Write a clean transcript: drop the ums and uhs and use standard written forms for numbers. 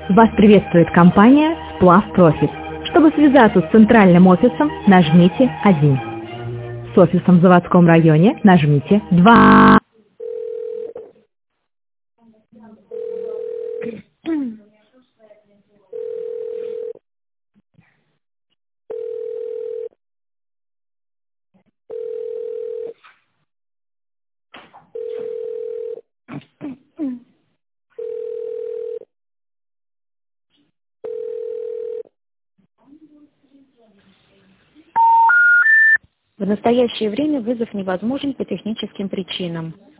Вас приветствует компания Сплав Профит. Чтобы связаться с центральным офисом, нажмите 1. С офисом в заводском районе нажмите 2. В настоящее время вызов невозможен по техническим причинам.